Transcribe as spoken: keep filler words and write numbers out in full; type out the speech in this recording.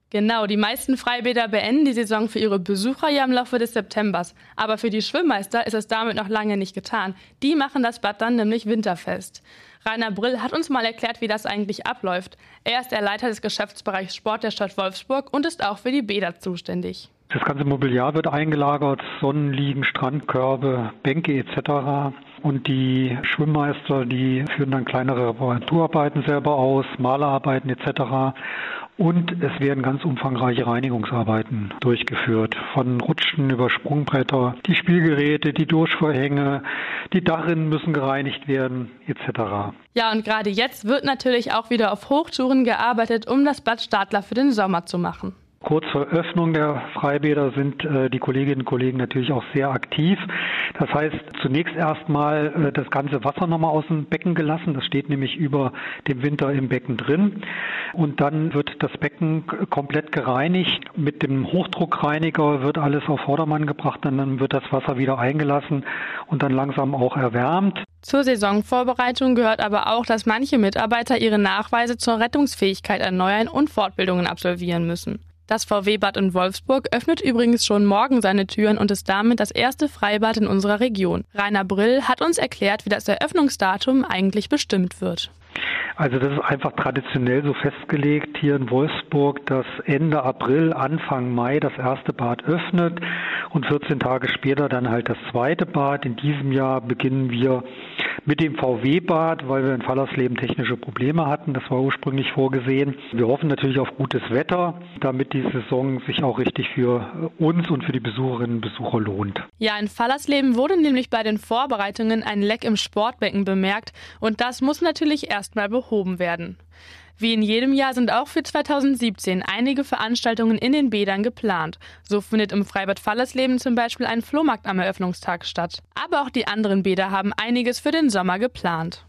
Genau, die meisten Freibäder beenden die Saison für ihre Besucher ja im Laufe des Septembers. Aber für die Schwimmmeister ist es damit noch lange nicht getan. Die machen das Bad dann nämlich winterfest. Rainer Brill hat uns mal erklärt, wie das eigentlich abläuft. Er ist der Leiter des Geschäftsbereichs Sport der Stadt Wolfsburg und ist auch für die Bäder zuständig. Das ganze Mobiliar wird eingelagert, Sonnenliegen, Strandkörbe, Bänke et cetera. Und die Schwimmmeister, die führen dann kleinere Reparaturarbeiten selber aus, Malerarbeiten et cetera. Und es werden ganz umfangreiche Reinigungsarbeiten durchgeführt. Von Rutschen über Sprungbretter, die Spielgeräte, die Durchvorhänge, die Dachrinnen müssen gereinigt werden et cetera. Ja, und gerade jetzt wird natürlich auch wieder auf Hochtouren gearbeitet, um das Bad startklar für den Sommer zu machen. Kurz vor Öffnung der Freibäder sind äh, die Kolleginnen und Kollegen natürlich auch sehr aktiv. Das heißt, zunächst erstmal äh, das ganze Wasser nochmal aus dem Becken gelassen. Das steht nämlich über dem Winter im Becken drin. Und dann wird das Becken komplett gereinigt. Mit dem Hochdruckreiniger wird alles auf Vordermann gebracht. Und dann wird das Wasser wieder eingelassen und dann langsam auch erwärmt. Zur Saisonvorbereitung gehört aber auch, dass manche Mitarbeiter ihre Nachweise zur Rettungsfähigkeit erneuern und Fortbildungen absolvieren müssen. Das V W-Bad in Wolfsburg öffnet übrigens schon morgen seine Türen und ist damit das erste Freibad in unserer Region. Rainer Brill hat uns erklärt, wie das Eröffnungsdatum eigentlich bestimmt wird. Also das ist einfach traditionell so festgelegt hier in Wolfsburg, dass Ende April, Anfang Mai das erste Bad öffnet und vierzehn Tage später dann halt das zweite Bad. In diesem Jahr beginnen wir mit dem V W-Bad, weil wir in Fallersleben technische Probleme hatten. Das war ursprünglich vorgesehen. Wir hoffen natürlich auf gutes Wetter, damit die Saison sich auch richtig für uns und für die Besucherinnen und Besucher lohnt. Ja, in Fallersleben wurde nämlich bei den Vorbereitungen ein Leck im Sportbecken bemerkt und das muss natürlich erstmal behoben werden. Wie in jedem Jahr sind auch für zweitausendsiebzehn einige Veranstaltungen in den Bädern geplant. So findet im Freibad Fallersleben zum Beispiel ein Flohmarkt am Eröffnungstag statt. Aber auch die anderen Bäder haben einiges für den Sommer geplant.